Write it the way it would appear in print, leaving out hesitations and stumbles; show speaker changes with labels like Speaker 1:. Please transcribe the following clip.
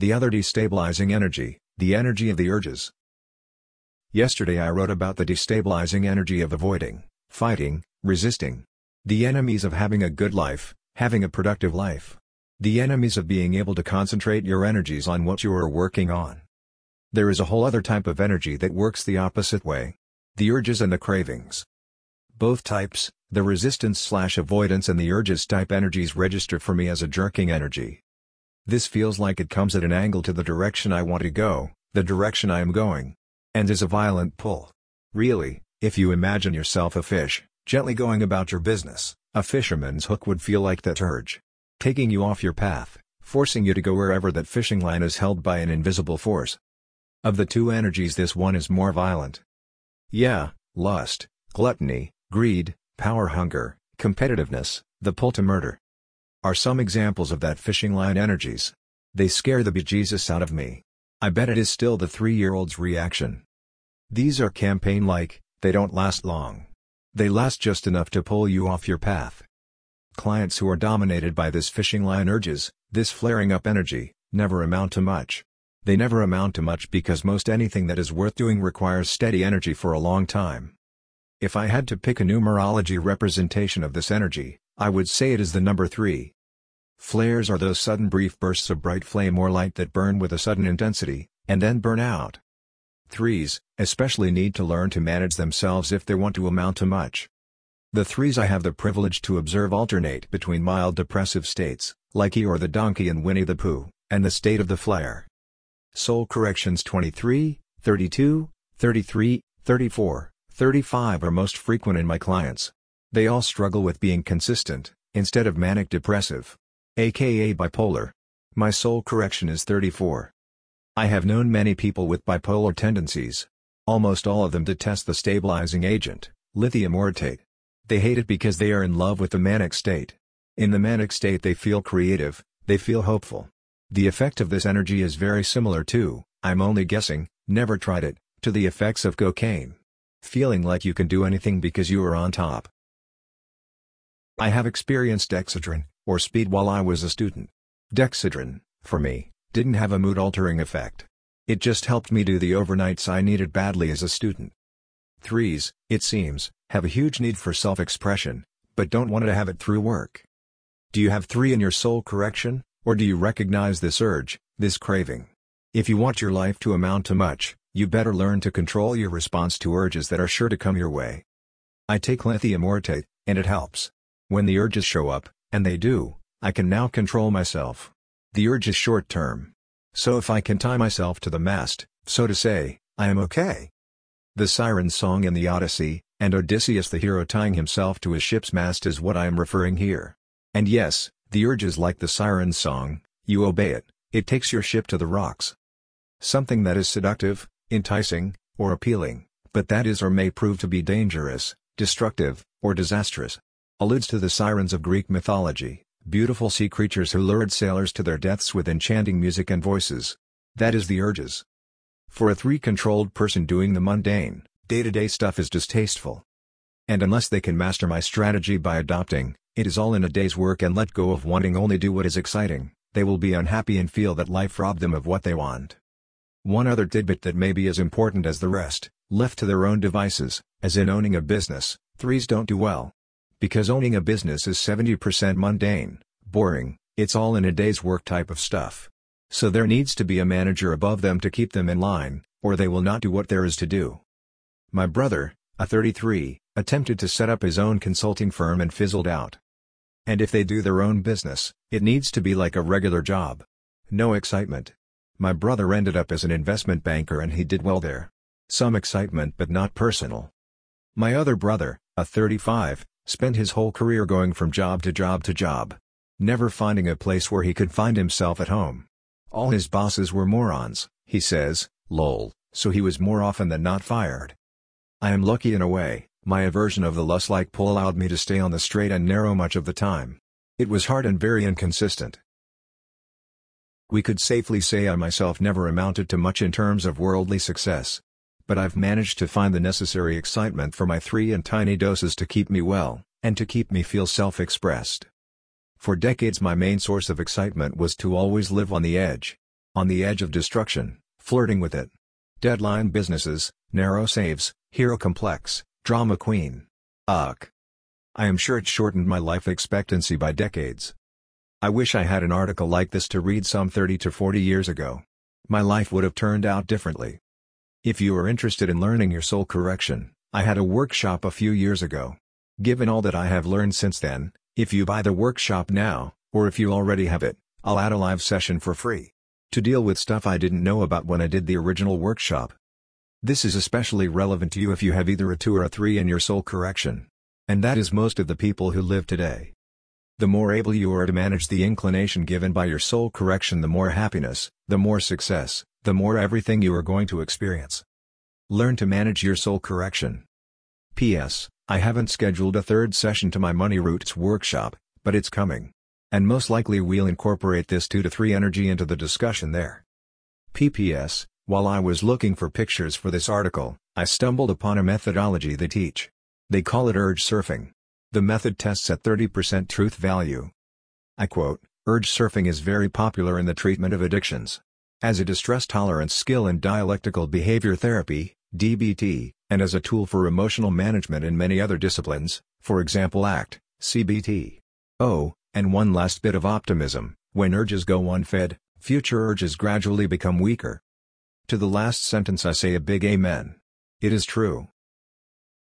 Speaker 1: The other destabilizing energy, the energy of the urges. Yesterday I wrote about the destabilizing energy of avoiding, fighting, resisting. The enemies of having a good life, having a productive life. The enemies of being able to concentrate your energies on what you are working on. There is a whole other type of energy that works the opposite way. The urges and the cravings. Both types, the resistance/avoidance and the urges type energies register for me as a jerking energy. This feels like it comes at an angle to the direction I want to go, the direction I am going. And is a violent pull. Really, if you imagine yourself a fish, gently going about your business, a fisherman's hook would feel like that urge. Taking you off your path, forcing you to go wherever that fishing line is held by an invisible force. Of the two energies, this one is more violent. Yeah, lust, gluttony, greed, power hunger, competitiveness, the pull to murder are some examples of that fishing line energies. They scare the bejesus out of me. I bet it is still the 3-year-old's reaction. These are campaign-like, they don't last long. They last just enough to pull you off your path. Clients who are dominated by this fishing line urges, this flaring up energy, never amount to much. They never amount to much because most anything that is worth doing requires steady energy for a long time. If I had to pick a numerology representation of this energy, I would say it is the number 3. Flares are those sudden brief bursts of bright flame or light that burn with a sudden intensity, and then burn out. 3s, especially, need to learn to manage themselves if they want to amount to much. The 3s I have the privilege to observe alternate between mild depressive states, like Eeyore the donkey and Winnie the Pooh, and the state of the flare. Soul corrections 23, 32, 33, 34, 35 are most frequent in my clients. They all struggle with being consistent, instead of manic depressive, aka bipolar. My soul correction is 34. I have known many people with bipolar tendencies. Almost all of them detest the stabilizing agent, lithium orotate. They hate it because they are in love with the manic state. In the manic state they feel creative, they feel hopeful. The effect of this energy is very similar to, I'm only guessing, never tried it, to the effects of cocaine. Feeling like you can do anything because you are on top. I have experienced Excedrin, or speed, while I was a student. Dexedrine, for me, didn't have a mood-altering effect. It just helped me do the overnights I needed badly as a student. 3s, it seems, have a huge need for self-expression, but don't want to have it through work. Do you have 3 in your soul correction, or do you recognize this urge, this craving? If you want your life to amount to much, you better learn to control your response to urges that are sure to come your way. I take lithium orotate, and it helps. When the urges show up, and they do, I can now control myself. The urge is short-term. So if I can tie myself to the mast, so to say, I am okay. The siren song in the Odyssey, and Odysseus the hero tying himself to his ship's mast, is what I am referring here. And yes, the urge is like the siren song, you obey it, it takes your ship to the rocks. Something that is seductive, enticing, or appealing, but that is or may prove to be dangerous, destructive, or disastrous. Alludes to the sirens of Greek mythology, beautiful sea creatures who lured sailors to their deaths with enchanting music and voices. That is the urges. For a 3-controlled person, doing the mundane, day-to-day stuff is distasteful. And unless they can master my strategy by adopting, it is all in a day's work and let go of wanting only do what is exciting, they will be unhappy and feel that life robbed them of what they want. One other tidbit that may be as important as the rest, left to their own devices, as in owning a business, 3s don't do well. Because owning a business is 70% mundane, boring, it's all in a day's work type of stuff. So there needs to be a manager above them to keep them in line, or they will not do what there is to do. My brother, a 33, attempted to set up his own consulting firm and fizzled out. And if they do their own business, it needs to be like a regular job. No excitement. My brother ended up as an investment banker and he did well there. Some excitement but not personal. My other brother, a 35, spent his whole career going from job to job to job, never finding a place where he could find himself at home. All his bosses were morons, he says, lol, so he was more often than not fired. I am lucky in a way, my aversion of the lust-like pull allowed me to stay on the straight and narrow much of the time. It was hard and very inconsistent. We could safely say I myself never amounted to much in terms of worldly success. But I've managed to find the necessary excitement for my 3 in tiny doses to keep me well, and to keep me feel self-expressed. For decades my main source of excitement was to always live on the edge. On the edge of destruction, flirting with it. Deadline businesses, narrow saves, hero complex, drama queen. Ugh. I am sure it shortened my life expectancy by decades. I wish I had an article like this to read some 30 to 40 years ago. My life would have turned out differently. If you are interested in learning your soul correction, I had a workshop a few years ago. Given all that I have learned since then, if you buy the workshop now, or if you already have it, I'll add a live session for free. To deal with stuff I didn't know about when I did the original workshop. This is especially relevant to you if you have either a 2 or a 3 in your soul correction. And that is most of the people who live today. The more able you are to manage the inclination given by your soul correction, the more happiness, the more success, the more everything you are going to experience. Learn to manage your soul correction. P.S. I haven't scheduled a 3rd session to my Money Roots workshop, but it's coming. And most likely we'll incorporate this 2 to 3 energy into the discussion there. P.P.S. While I was looking for pictures for this article, I stumbled upon a methodology they teach. They call it urge surfing. The method tests at 30% truth value. I quote, "Urge surfing is very popular in the treatment of addictions. As a distress tolerance skill in dialectical behavior therapy, DBT, and as a tool for emotional management in many other disciplines, for example ACT, CBT. Oh, and one last bit of optimism, when urges go unfed, future urges gradually become weaker." To the last sentence I say a big amen. It is true.